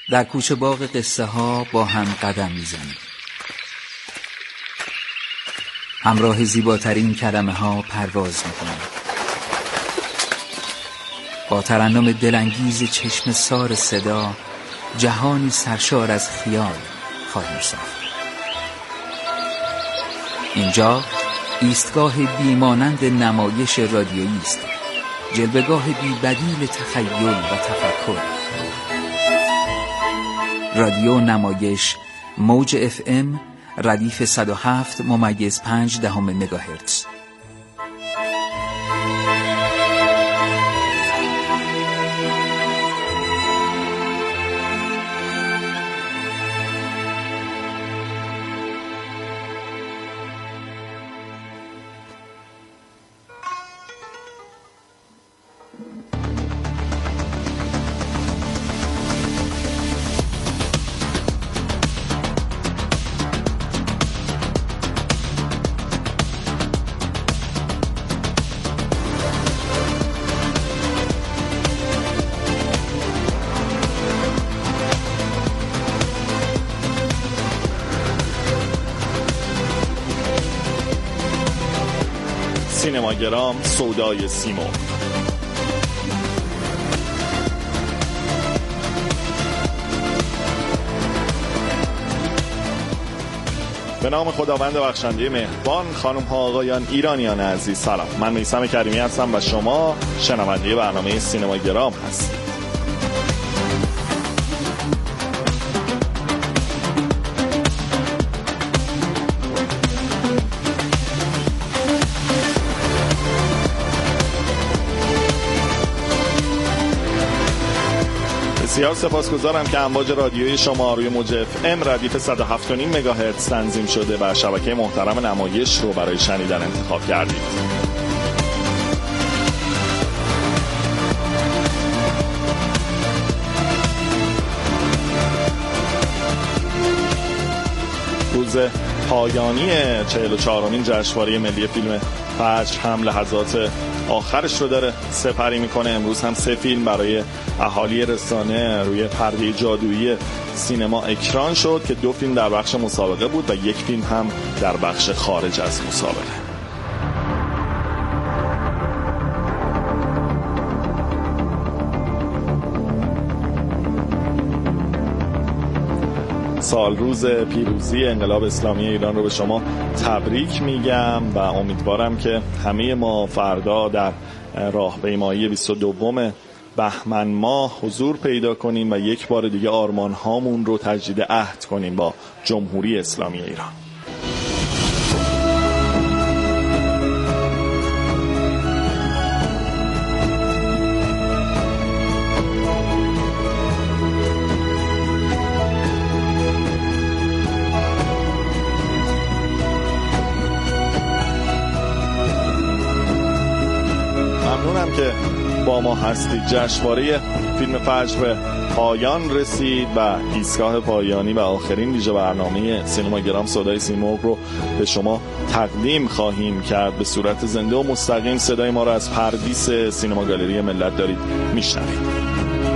در کوچه باغ قصه ها با هم قدم میزنیم. همراه زیباترین کلمه ها پرواز میکنیم. با ترنم دلانگیز چشم سار صدا جهانی سرشار از خیال خواهیم ساخت. اینجا ایستگاه بیمانند نمایش رادیویی است، جلوه‌گاه بی‌بدیل تخیل و تفکر. رادیو نمایش موج FM ردیف 107.5 مگاهرتز. سینماگرام، سودای سیمرغ. به نام خداوند بخشنده مهربان. خانم ها آقایان، ایرانیان عزیز، سلام. من میثم کریمی هستم و شما شنونده برنامه سینماگرام هستید. بسیار سپاسگزارم که امواج رادیویی شما روی موج FM ردیف 107.5 مگاهرتز تنظیم شده و شبکه محترم نمایش رو برای شنیدن انتخاب کردید. روز پایانی 44مین جشنواره ملی فیلم فجر هم لحظات آخرش رو داره سپری میکنه. امروز هم 3 فیلم برای اهالی رسانه روی پرده جادویی سینما اکران شد که 2 فیلم در بخش مسابقه بود و 1 فیلم هم در بخش خارج از مسابقه. سال روز پیروزی انقلاب اسلامی ایران رو به شما تبریک میگم و امیدوارم که همه ما فردا در راهپیمایی 22 بهمن ماه حضور پیدا کنیم و یک بار دیگه آرمان هامون رو تجدید عهد کنیم با جمهوری اسلامی ایران. ممنونم که با ما هستید. جشنواره فیلم فجر به پایان رسید و ایستگاه پایانی و آخرین ویژه برنامه سینماگرام سودای سیمرغ رو به شما تقدیم خواهیم کرد. به صورت زنده و مستقیم صدای ما رو از پردیس سینما گالری ملت دارید میشنوید.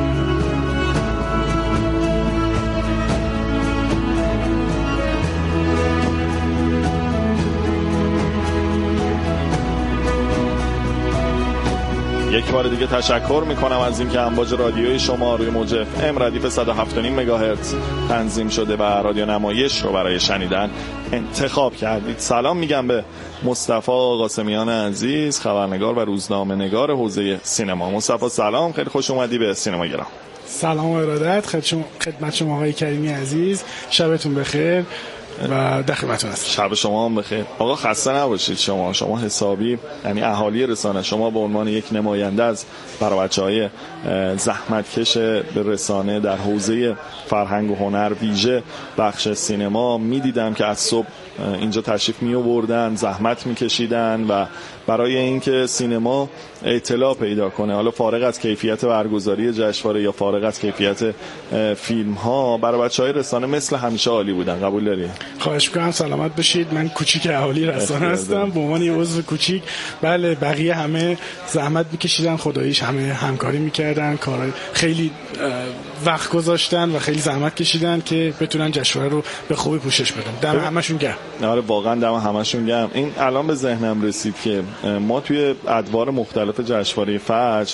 یک بار دیگه تشکر میکنم از اینکه امواج رادیوی شما روی موج FM ردیف 107.5 مگاهرتز تنظیم شده و رادیو نمایش رو برای شنیدن انتخاب کردید. سلام میگم به مصطفی قاسمیان عزیز، خبرنگار و روزنامه نگار حوزه سینما. مصطفی سلام، خیلی خوش اومدی به سینماگرام. سلام و ارادت خدمت شما آقای کریمی عزیز. شبتون بخیر و در خدمتتون هستم. شب شما هم بخیر. آقا خسته نباشید. شما حسابی، یعنی اهالی رسانه، شما به عنوان یک نماینده از برای بچه‌های زحمتکش به رسانه در حوزه فرهنگ و هنر ویژه بخش سینما میدیدم که از صبح اینجا تشریف می آوردن، زحمت میکشیدن و برای اینکه سینما اطلاع پیدا کنه، حالا فارغ از کیفیت برگزاری جشنواره یا فارغ از کیفیت فیلم ها، برای بچهای رسانه مثل همیشه عالی بودن. قبول داری؟ خواهش می‌کنم سلامت باشید. من کوچیک اهالی رسانه هستم به عنوان یه عضو کوچیک. بله بقیه همه زحمت می‌کشیدن، خداییش همه همکاری می‌کردن، کار خیلی وقت گذاشتن و خیلی زحمت کشیدن که بتونن جشنواره رو به خوبی پوشش بدن. دم همشون گرم. آره واقعا دم همشون گرم. این الان به ذهنم رسید که ما توی ادوار مختلف جشنواره فجر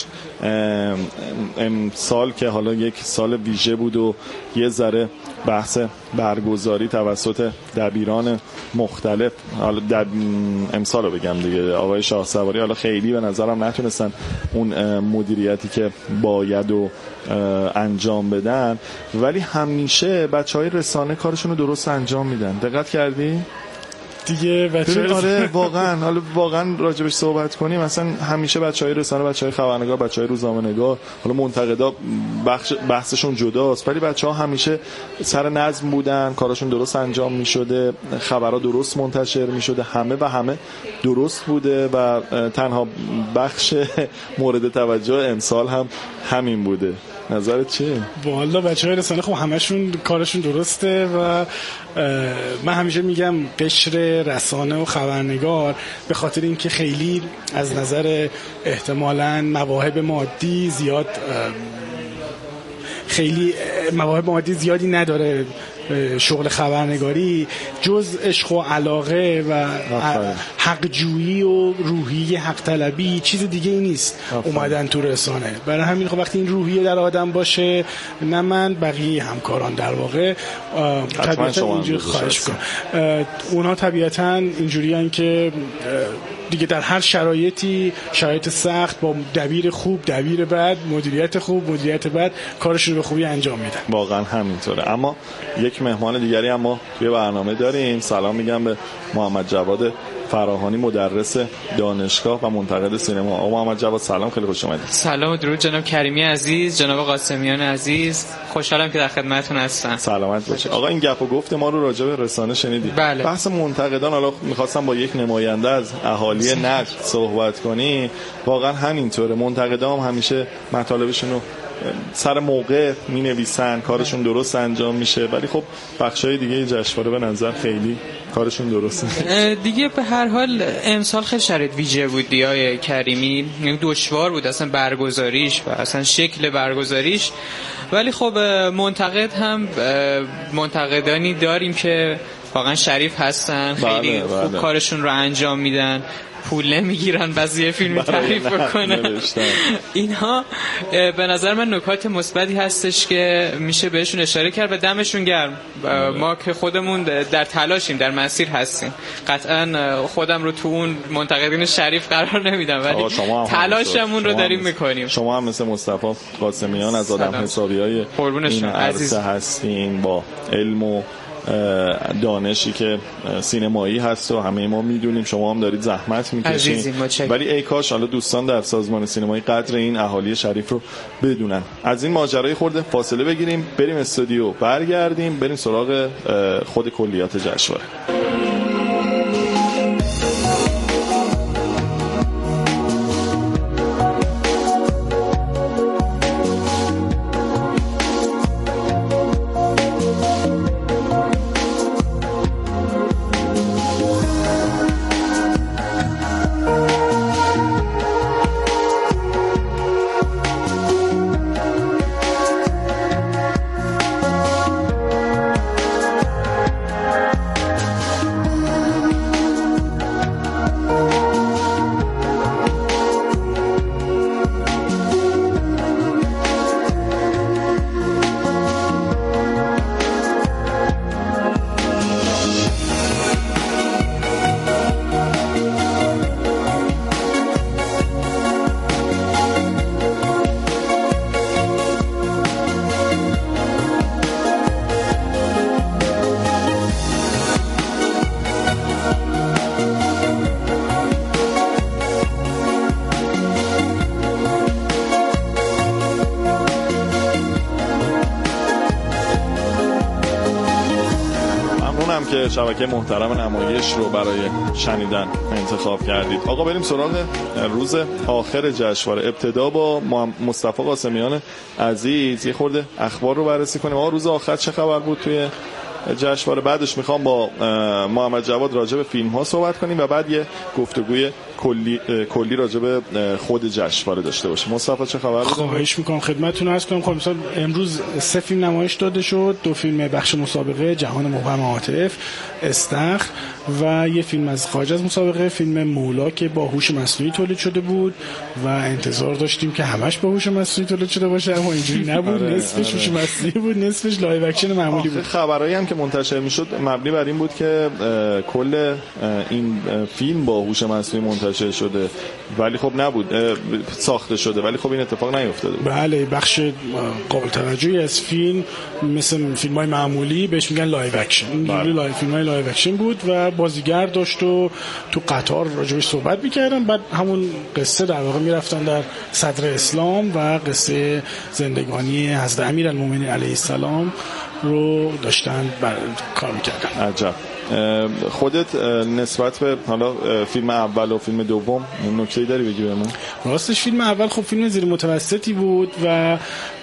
امسال که حالا یک سال ویژه بود و یه ذره بحث برگزاری توسط دبیران مختلف، حالا امسال رو بگم دیگه، آقای شاهسواری حالا خیلی به نظرم نتونستن اون مدیریتی که باید و انجام بدن، ولی همیشه بچهای رسانه کارشون رو درست انجام میدن. دقت کردی؟ دیگه بچه‌ها آره واقعا، حالا واقعا راجبش صحبت کنیم، مثلا همیشه بچهای رسانه، بچهای خبرنگار، بچهای روزنامه‌نگار، حالا منتقدا بحثشون جداست، ولی بچه‌ها همیشه سر نظم بودن، کارشون درست انجام می‌شده، خبرها درست منتشر می‌شده، همه درست بوده و تنها بخش مورد توجه امسال هم همین بوده. نظرت چیه؟ والا بچه‌های رسانه خب همشون کارشون درسته و من همیشه میگم قشر رسانه و خبرنگار به خاطر اینکه خیلی از نظر احتمالاً مواهب مادی زیادی نداره شغل خبرنگاری، جز عشق و علاقه و حقجویی و روحیه حق طلبی چیز دیگه ای نیست اومدن تو رسانه. برای همین خب وقتی این روحیه در آدم باشه، نه من بقیه همکاران در واقع طبیعتا اینجوری خواهش کنم، اونا طبیعتا اینجوریان که دیگه در هر شرایطی، شرایط سخت، با دبیر خوب، دبیر بد، مدیریت خوب، مدیریت بد، کارشون رو به خوبی انجام میدن. واقعا همینطوره. اما یک مهمان دیگری هم ما توی برنامه داریم. سلام میگم به محمد جواد فراهانی، مدرس دانشگاه و منتقد سینما. آقا محمد جواد سلام، خیلی خوش اومدید. سلام و درود جناب کریمی عزیز، جناب قاسمیان عزیز، خوشحالم که در خدمتتون هستم. سلامت باشید. آقا این گپ و گفت ما رو راجع به رسانه شنیدید. بله. بحث منتقدان، حالا می‌خواستم با یک نماینده از اهالی نقد صحبت کنی. واقعا همینطوره، منتقدان هم همیشه مطالبشون رو سر موقع می‌نویسن، کارشون درست انجام میشه، ولی خب بخشای دیگه جشنواره به نظر خیلی کارشون درسته دیگه. به هر حال امسال خیلی شرایط ویژه بود دیگه کریمی، دشوار بود اصلا برگزاریش و اصلا شکل برگزاریش، ولی خب منتقد هم منتقدانی داریم که واقعا شریف هستن، خیلی خوب کارشون رو انجام میدن، پول نمیگیرن بعضی فیلمی تعریف بکنن. اینها به نظر من نکات مثبتی هستش که میشه بهشون اشاره کرد و دمشون گرم. ما که خودمون در تلاشیم، در مسیر هستیم، قطعا خودم رو تو اون منتقدین شریف قرار نمیدم، ولی تلاشمون رو داریم میکنیم. شما هم مثل مصطفی قاسمیان از آدم حسابیای این عرصه هستین، با علم و دانشی که سینمایی هست و همه ما میدونیم، شما هم دارید زحمت میکشین، ولی ای کاش حالا دوستان در سازمان سینمایی قدر این اهالی شریف رو بدونن. از این ماجرای خورده فاصله بگیریم، بریم استودیو، برگردیم بریم سراغ خود کلیات جشنواره. که شبکه محترم نمایش رو برای شنیدن انتخاب کردید. آقا بریم سراغ روز آخر جشنواره. ابتدا با مصطفی قاسمیان عزیز یه خورده اخبار رو بررسی کنیم. آقا روز آخر چه خبر بود توی جشنواره. بعدش میخوام با محمد جواد راجع به فیلم ها صحبت کنیم و بعد یه گفتگوی کلی راجع به خود جشنواره داشته باشیم. مصطفی چه خبر؟ خواهش میکنم خدمتتون عرض کنم. خب مثلا امروز 3 فیلم نمایش داده شد، 2 فیلم بخش مسابقه جهان مبهم هاتف، استخر، و یه فیلم از خارج از مسابقه، فیلم مولا که با هوش مصنوعی تولید شده بود و انتظار داشتیم که همش با هوش مصنوعی تولید شده باشه، اما اینجوری نبود. نصفش هوش مصنوعی بود، نصفش لایو اکشن معمولی بود. خبرایی هم که منتشر میشد مبنی بر این بود که کل این فیلم با هوش مصنوعی منتشر شده، ولی خب نبود، ساخته شده، ولی خب این اتفاق نیفتاده. بله، بخش قابل توجهی از فیلم مثل فیلم‌های معمولی بهش میگن لایو اکشن. این فیلم‌های لایو اکشن بود و بازیگر داشت و تو قطار راجعش صحبت می‌کردن. بعد همون قصه در واقع میرفتن در صدر اسلام و قصه زندگانی حضرت امیرالمومنین علیه السلام رو داشتن کار می‌کردن. عجب. خودت نسبت به حالا فیلم اول و فیلم دوم نکته‌ای داری بگی بهمون؟ راستش فیلم اول خب فیلم زیر متوسطی بود و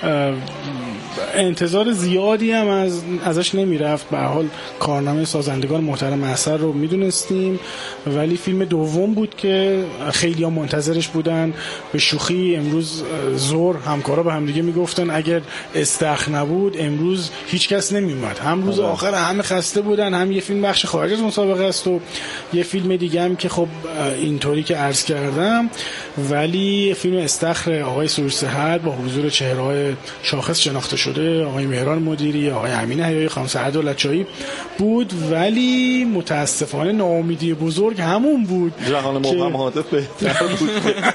انتظار زیادی هم ازش نمیرفت. به هر حال کارنامه سازندگان محترم اثر رو میدونستیم، ولی فیلم دوم بود که خیلی ها منتظرش بودن. به شوخی امروز ظهر همکارا به هم دیگه میگفتن اگر استخر نبود امروز هیچ کس نمیومد. هم روز آخر همه خسته بودن، هم یه فیلم بخش خارج از مسابقه است و یه فیلم دیگه هم که خب اینطوری که عرض کردم. ولی فیلم استخر آقای سروش‌صحت با حضور چهره‌های شاخص شناخته شده، آقای مهران مدیری، آقای امین حیایی، خانم سعد دولت‌چایی بود، ولی متاسفانه ناامیدی بزرگ همون بود. جهان مبهم هاتف بهتر بود.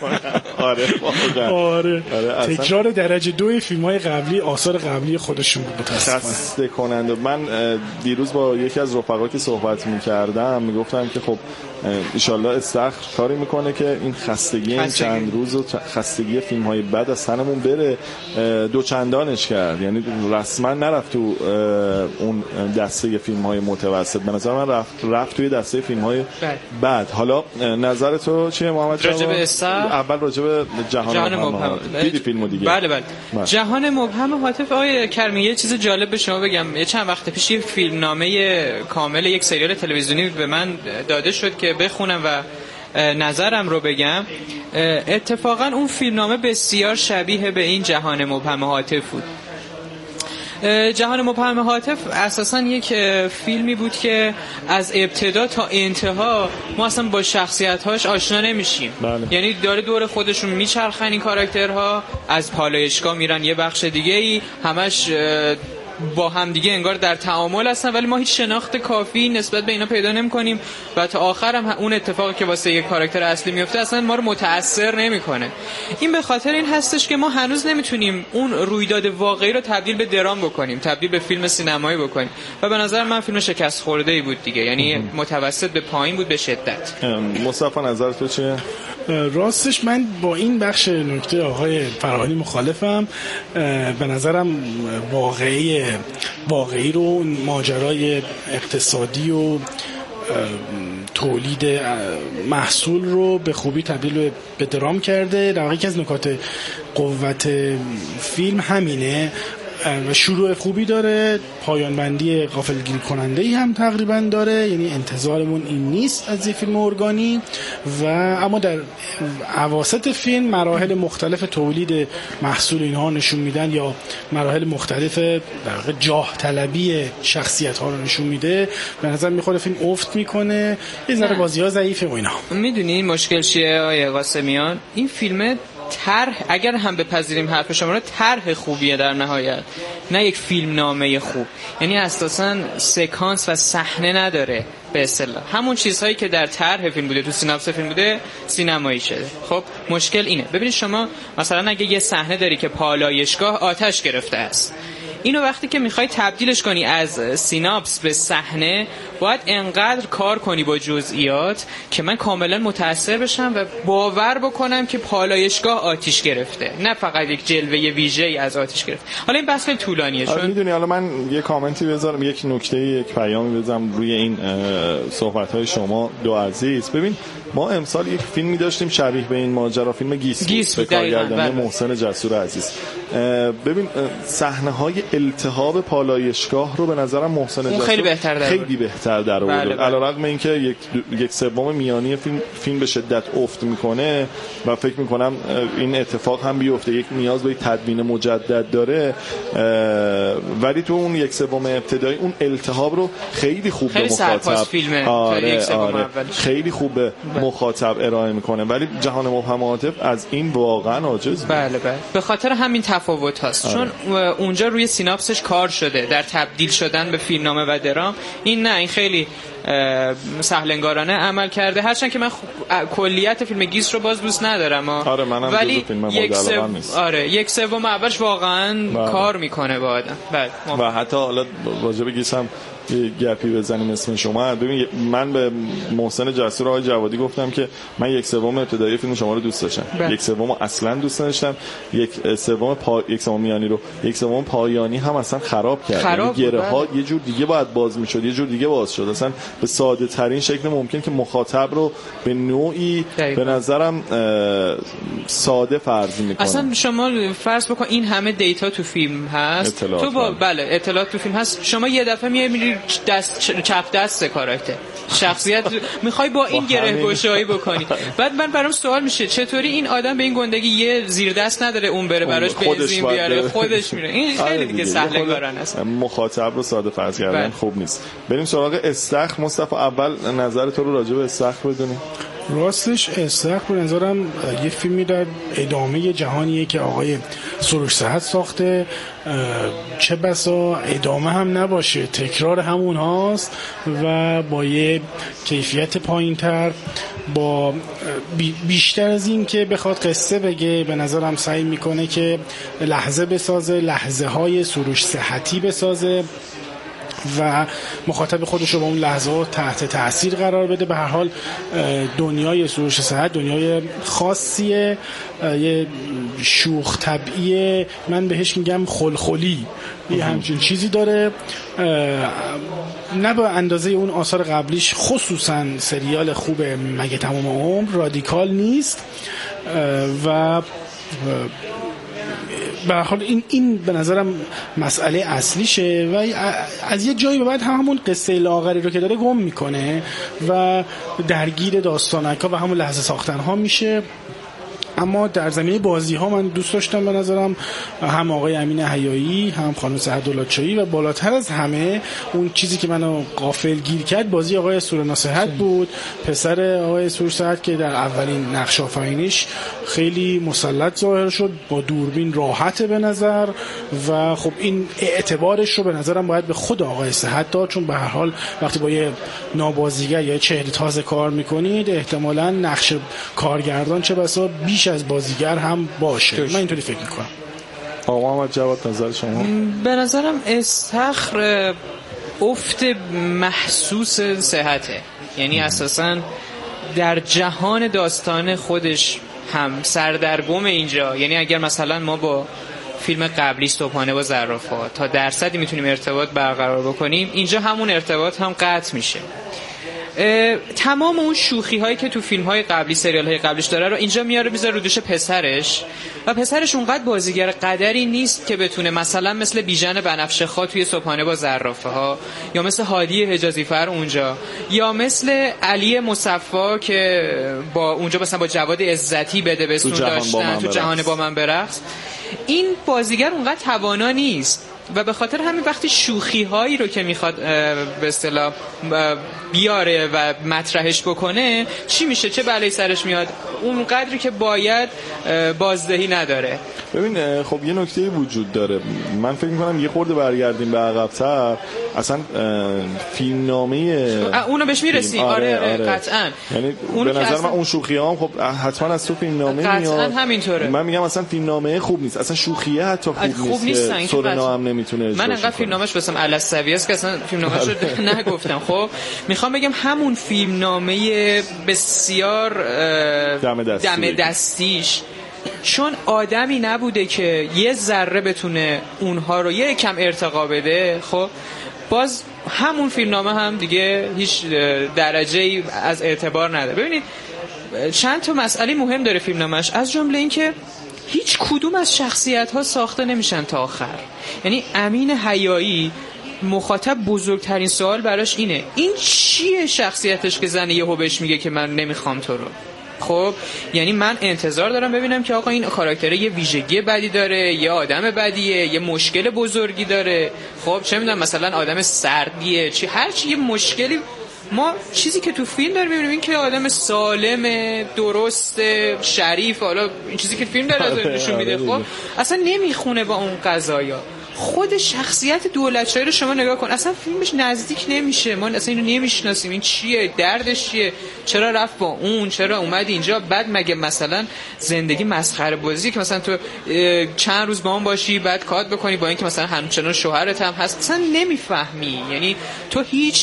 آره تکرار درجه 2 فیلم‌های قبلی، آثار قبلی خودشون بود متاسفانه. خسته کننده. من دیروز با یکی از رفقا که صحبت می‌کردم میگفتم که خب ان شاءالله استخر کاری میکنه که این خستگی این چند روز و خستگی فیلم‌های بد از تنمون بره. دو چندانش کرد، یعنی رسما نرفت تو اون دسته فیلم‌های متوسط. به نظر من رفت توی دسته فیلم‌های بد. حالا نظر تو چیه محمد جواد؟ راجع به استخر اول راجع به جهان مبهم. دیدی فیلمو دیگه؟ بله. جهان مبهم هاتف. آقای کریمی یه چیز جالب به شما بگم. یه چند وقت پیش یه فیلمنامه کامل یک سریال تلویزیونی به من داده شد که بخونم و نظرم رو بگم. اتفاقا اون فیلمنامه بسیار شبیه به این جهان مبهم هاتف بود. جهان مبهم هاتف اساسا یک فیلمی بود که از ابتدا تا انتها ما اصلا با شخصیت‌هاش آشنا نمیشیم. یعنی داره دور خودشون میچرخن این کاراکترها، از پالایشگاه میرن یه بخش دیگه‌ای، همش با هم دیگه انگار در تعامل هستن، ولی ما هیچ شناخت کافی نسبت به اینا پیدا نمی‌کنیم و تا آخر هم اون اتفاقی که واسه یک کاراکتر اصلی میفته اصلا ما رو متأثر نمی‌کنه. این به خاطر این هستش که ما هنوز نمیتونیم اون رویداد واقعی رو تبدیل به درام بکنیم، تبدیل به فیلم سینمایی بکنیم و به نظر من فیلم شکست خورده‌ای بود دیگه، یعنی متوسط به پایین بود به شدت. مصطفی نظر تو چیه؟ راستش من با این بخش نکته آقای فرهانی مخالفم. به نظرم واقعی رو ماجرای اقتصادی و تولید محصول رو به خوبی تبدیل به درام کرده. در واقع یکی از نکات قوت فیلم همینه و شروع خوبی داره، پایان بندی غافلگیر کننده ای هم تقریبا داره، یعنی انتظارمون این نیست از یه فیلم ارگانی. و اما در اواسط فیلم مراحل مختلف تولید محصول اینها نشون میدن یا مراحل مختلف در واقع جاه طلبی شخصیت ها رو نشون میده. به نظر میخوره فیلم افت میکنه، یه ذره بازی ها ضعیفه و اینا. میدونی مشکل چیه آقای قاسمیان؟ این فیلم طرح، اگر هم بپذیریم حرف شما رو، طرح خوبیه در نهایت، نه یک فیلم نامه خوب. یعنی اساساً سکانس و صحنه نداره به اصطلاح. همون چیزهایی که در طرح فیلم بوده، تو سیناپس فیلم بوده، سینمایی شده. خب مشکل اینه. ببینید شما مثلا اگه یه صحنه داری که پالایشگاه آتش گرفته است، اینو وقتی که میخوای تبدیلش کنی از سیناپس به صحنه، باید انقدر کار کنی با جزئیات که من کاملا متأثر بشم و باور بکنم که پالایشگاه آتش گرفته، نه فقط یک جلوه ویژه‌ای از آتش گرفته. حالا این بحث خیلی طولانیه. چون میدونی حالا من یه کامنتی بذارم، یک نکته، یک پیامی بذارم روی این صحبت‌های شما دو عزیز. ببین ما امسال یک فیلمی داشتیم شبیه به این ماجرا، فیلم گیس به کارگردانی محسن جسور عزیز. ببین صحنه‌های التهاب پالایشگاه رو به نظرم محسن جسور خیلی بهتر در آورد. علیرغم اینکه یک سوم میانی فیلم به شدت افت میکنه و فکر میکنم این اتفاق هم بیفته، یک نیاز به تدوین مجدد داره، ولی تو اون یک سوم ابتدایی اون التهاب رو خیلی خوب به مخاطب خیلی خوب به مخاطب ارائه میکنه، ولی جهان مبهم عاطف از این واقعا عاجز. بله به خاطر همین تفاوت هست. چون اونجا روی سیناپسش کار شده در تبدیل شدن به فیلمنامه و درام. این خیلی سهلنگارانه عمل کرده، هرچند که من کلیت فیلم گیس رو باز دوست ندارم ولی یک سوم اولش واقعا کار میکنه با آدم. و حتی حالا راجع به گیس هم یه گپی بزنیم اسم شما. ببین من به محسن جسور آقای جوادی گفتم که من یک سوم ابتدایی فیلم شما رو دوست داشتم، یک سوم اصلا دوست نداشتم، یک سوم میانی رو، یک سوم پایانی هم اصلا خراب کرد. گره ها یه جور دیگه باید باز میشد، یه جور دیگه باز شد، اصلا به ساده ترین شکل ممکن که مخاطب رو به نوعی به نظرم ساده فرض میکنه. اصلا شما فرض بکن این همه دیتا تو فیلم هست، تو با اطلاعات تو فیلم هست، شما یه دفعه میای چپ دست کاراکتر شخصیت میخوای با این گره گشایی بکنی، بعد من برام سوال میشه چطوری این آدم به این گندگی یه زیر دست نداره اون بره براش بنزین بیاره خودش میره. این خیلی دیگه سهلنگارانه است. مخاطب رو ساده فرض کردن خوب نیست. بریم سراغ استخر. مصطفی اول نظر تو رو راجع به استخر بدونیم. راستش استخر به نظرم یه فیلمی در ادامه جهانیه که آقای سروش صحت ساخته، چه بسا ادامه هم نباشه، تکرار همون هاست و با یه کیفیت پایین تر، با بیشتر از این که بخواد قصه بگه به نظرم سعی میکنه که لحظه بسازه، لحظه های سروش صحتی بسازه و مخاطب خودش رو با اون لحظه ها تحت تاثیر قرار بده. به هر حال دنیای سروش صحت دنیای خاصیه، یه شوخ طبعیه، من بهش میگم خلخلی، یه همچین چیزی داره، نه به اندازه اون آثار قبلیش، خصوصا سریال خوب مگه تمام عمر رادیکال نیست و به هر حال این به نظرم مسئله اصلیشه و از یه جایی به بعد همون قصه لاغری رو که داره گم میکنه و درگیر داستانک‌ها و همون لحظه ساختن‌ها میشه. اما در زمینه بازی ها من دوست داشتم، به نظرم هم آقای امین حیایی هم خانم سحر دولتچایی و بالاتر از همه اون چیزی که منو غافل گیر کرد بازی آقای سورنا صحت بود، پسر آقای سروش صحت که در اولین نقش آفرینیش خیلی مسلط ظاهر شد، با دوربین راحته به نظر و خب این اعتبارش رو به نظرم باید به خود آقای صحت داد، چون به هر حال وقتی با یه نابازیگر یا چهره تازه کار میکنید احتمالاً نقش کارگردان چه بسا بیش از بازیگر هم باشه. من اینطوری فکر میکنم. آقا محمد جواد نظر شما؟ به نظرم استخر افت محسوس صحته، یعنی اساساً در جهان داستان خودش هم سردرگم اینجا. یعنی اگر مثلا ما با فیلم قبلی صبحانه با زرافات تا درصدی میتونیم ارتباط برقرار بکنیم، اینجا همون ارتباط هم قطع میشه. تمام اون شوخی هایی که تو فیلم های قبلی، سریال های قبلیش داره رو اینجا میاره میذاره رو دوش پسرش و پسرش اونقدر بازیگر قدری نیست که بتونه مثلا مثل بیژن بنفشه خان توی صبحانه با زرافه ها، یا مثل هادی حجازی فر اونجا، یا مثل علی مصفا که با اونجا مثلا با جواد عزتی بده بسون داشتن تو جهان با من برقص. این بازیگر اونقدر توانا نیست و به خاطر همین وقتی شوخی هایی رو که میخواد به اصطلاح بیاره و مطرحش بکنه، چی میشه؟ چه بلایی سرش میاد؟ اون قدری که باید بازدهی نداره. ببین خب یه نکته وجود داره، من فکر میکنم یه خورده برگردیم به عقب‌تر، اصلا فیلمنامه اونو بهش میرسیم. آره قطعاً. یعنی به نظر من اون شوخی ها هم خب حتما از تو فیلمنامه میاد. قطعاً همینطوره. من میگم اصلا فیلمنامه خوب نیست، اصلا شوخیه حتی خوب نیست. سورنا هم نمیتونه اجراش من انقدر فیلمنامه‌اش واسم علسوی است که اصلا فیلمنامه‌شو نگفتم. خب میخوام بگم همون فیلمنامه بسیار دم دستیش، چون آدمی نبوده که یه ذره بتونه اونها رو یه کم ارتقا بده، خب باز همون فیلمنامه هم دیگه هیچ درجه‌ای از اعتبار نداره. ببینید چند تا مسئله مهم داره فیلمنامه‌اش، از جمله این که هیچ کدوم از شخصیت‌ها ساخته نمیشن تا آخر. یعنی امین حیایی مخاطب بزرگترین سوال براش اینه این چیه شخصیتش که زنه یهو بهش میگه که من نمیخوام تو رو. خب یعنی من انتظار دارم ببینم که آقا این کاراکتر یه ویژگی بدی داره، یه آدم بدیه، یه مشکل بزرگی داره، خب چه میدونم مثلا آدم سردیه، چی هر چی یه مشکلی. ما چیزی که تو فیلم داره میبینیم این که آدم سالم، درست، شریف، حالا این چیزی که فیلم داره نشون میده خب اصلا نمیخونه با اون قضایا. خود شخصیت دولت‌شاهی رو شما نگاه کن، اصلا فیلمش نزدیک نمیشه، ما اصلا اینو نمیشناسیم، این چیه، دردش چیه، چرا رفت با اون، چرا اومد اینجا، بعد مگه مثلا زندگی مسخره بازی که مثلا تو چند روز با اون باشی بعد کات بکنی با اینکه مثلا همچنان شوهرت هم هست، اصلا نمیفهمی. یعنی تو هیچ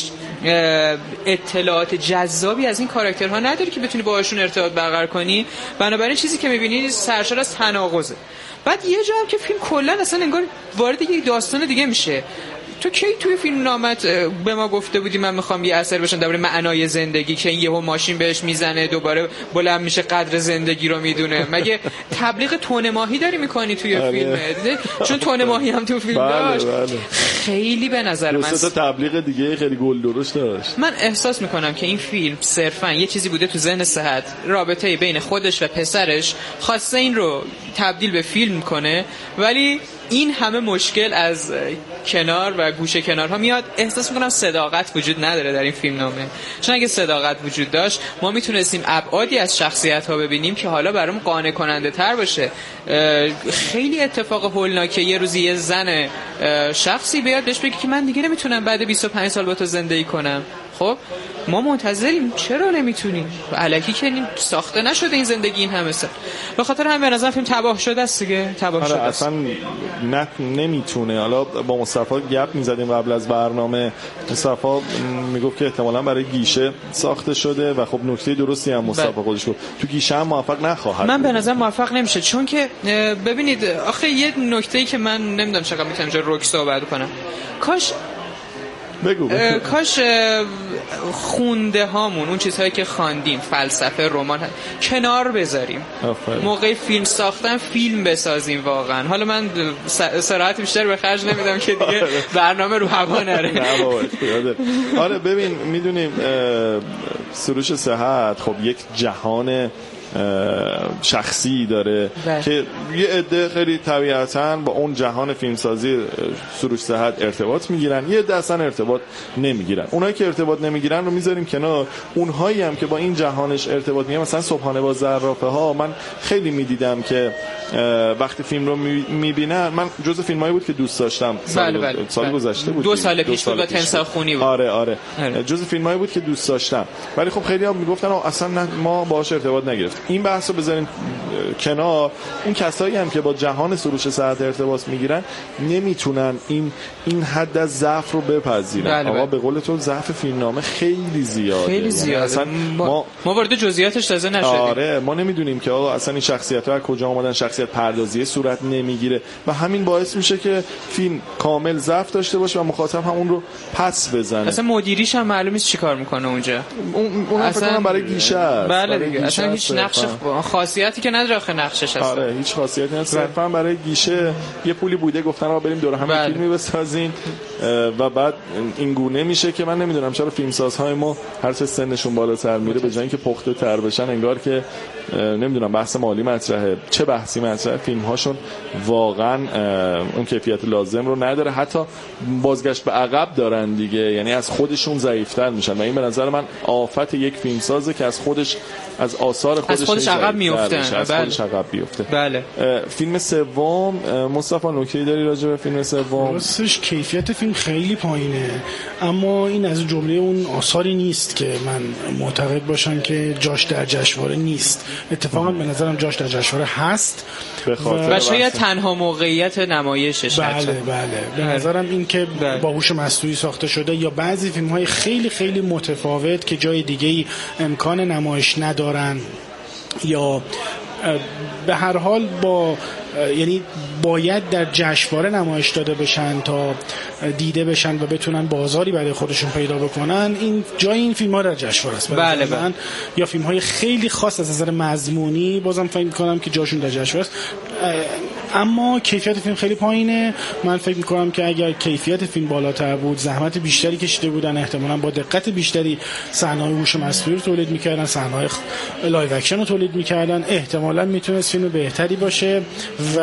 اطلاعات جذابی از این کاراکترها نداری که بتونی باهاشون ارتباط برقرار کنی، بنابراین چیزی که می‌بینی سرشار از تناقضه. بعد یه جا هم که فیلم کلا اصلا انگار وارد یک داستان دیگه میشه. تو کی توی فیلم نامت به ما گفته بودی من میخوام یه اثر بشن درباره معنای زندگی که این یهو ماشین بهش میزنه دوباره بلند میشه قدر زندگی رو میدونه؟ مگه تبلیغ تون ماهی داری میکنی توی فیلم؟ چون تون ماهی هم تو فیلم داشت. خیلی به نظر من تبلیغ دیگه خیلی گل درشت داشت. من احساس میکنم که این فیلم صرفا یه چیزی بوده تو ذهن صحت، رابطه بین خودش و پسرش، خواسته این رو تبدیل به فیلم کنه، ولی این همه مشکل از کنار و گوشه کنارها میاد. احساس میکنم صداقت وجود نداره در این فیلم نامه، چون اگه صداقت وجود داشت ما میتونستیم ابعادی از شخصیت ها ببینیم که حالا برام قانع کننده تر باشه. خیلی اتفاق هولناکه یه روزی یه زن شخصی بیاد بهش بگه که من دیگه نمیتونم بعد 25 سال با تو زندگی کنم. خب ما منتظریم، چرا نمیتونیم؟ الکی که ساخته نشده این زندگی این همه سال. به خاطر همین به نظر فیلم تباه شده است دیگه، تباه شده است. اصلا نمیتونه. حالا با مصطفی گپ میزدیم قبل از برنامه، مصطفی میگفت که احتمالاً برای گیشه ساخته شده و خب نکته درستی هم مصطفی خودش گفت، تو گیشه هم موفق نخواهد. من به نظر موفق نمیشه، چون که ببینید آخه یه نکته‌ای که من نمیدونم چقدر میتونم جا روک صحبت کنم، کاش خونده هامون، اون چیزهایی که خواندیم، فلسفه، رمان کنار بذاریم، موقع فیلم ساختن فیلم بسازیم واقعا. حالا من صراحت بیشتر به خرج نمیدم که دیگه برنامه رو هوا نره. آره ببین میدونیم سروش صحت خب یک جهان شخصی داره که یه عده خیلی طبیعتاً با اون جهان فیلمسازی سروش صحت ارتباط میگیرن، یه عده اصلا ارتباط نمیگیرن. اونایی که ارتباط نمیگیرن رو میذاریم کنار، اونهایی هم که با این جهانش ارتباط میگیرن، مثلا صبحانه با زرافه ها، من خیلی میدیدم که وقتی فیلم رو میبینن، من جزء فیلمایی بود که دوست داشتم سال گذشته بود، 2 سال پیش بود، تنسا خونی بود. آره جزء فیلمایی بود که دوست داشتم، ولی خب خیلی ها میگفتن اصلا ما باهاش ارتباط نگرفتیم. این بحث رو بذاریم کنار. اون کسایی هم که با جهان سروش صحت ارتباط میگیرن نمیتونن این حد از ضعف رو بپذیرن. آقا به قول تو ضعف فیلمنامه خیلی زیاده، خیلی زیاده. اصلا ما وارد جزئیاتش تازه نشدیم. آره ما نمیدونیم که آقا اصلا این شخصیت‌ها از کجا اومدن، شخصیت پردازی صورت نمیگیره و همین باعث میشه که فیلم کامل ضعف داشته باشه و مخاطب هم اون رو پس بزنه. اصلا مدیریش هم معلوم نیست چیکار میکنه اونجا. اون اصلا برای گیشه است. بله دیگه، اصلا هیچ نقش خاصیتی که نداره آخه نقشش هست. آره هیچ خاصیتی نداره، صرفا برای گیشه یه پولی بوده گفتن آقا بریم دور هم فیلمی بسازین و بعد این گونه میشه که من نمیدونم چرا فیلمسازهای ما هر چه سنشون بالاتر میره به جای اینکه پخته تر بشن انگار که نمیدونم بحث مالی مطرحه، چه بحثی مطرحه، فیلم هاشون واقعا اون کیفیت لازم رو نداره، حتی بازگشت به عقب دارن دیگه، یعنی از خودشون ضعیف‌تر میشن و این به نظر من آفت یک فیلمسازه که از خودش، از آثار خودش عقب میفته. از خودش عقب بیفته. بله. فیلم سوم مصطفی نکته‌ای داری راجع به فیلم سوم؟ راستش کیفیت فیلم خیلی پایینه، اما این از جمله اون آثاری نیست که من معتقد باشم که جاش در جشنواره نیست. اتفاقا به نظرم جاش در جشنواره هست و شاید تنها موقعیت نمایشش. بله به نظرم این که با هوش مصنوعی ساخته شده یا بعضی فیلم‌های خیلی خیلی متفاوت که جای دیگه‌ای امکان نمایش ندارن یا به هر حال یعنی باید در جشنواره نمایش داده بشن تا دیده بشن و بتونن بازاری برای خودشون پیدا بکنن. این جای این فیلم‌ها در جشنواره است. بله. یا فیلم‌های خیلی خاص از نظر مضمونی بازم فکر می‌کنم که جاشون در جشنواره است، اما کیفیت فیلم خیلی پایینه. من فکر می‌کنم که اگر کیفیت فیلم بالاتر بود، زحمت بیشتری کشیده بودن، احتمالاً با دقت بیشتری صحنه‌های هوش مصنوعی رو تولید می‌کردن، صحنه‌های لایو اکشن رو تولید می‌کردن، احتمالاً میتونست فیلم بهتری باشه. و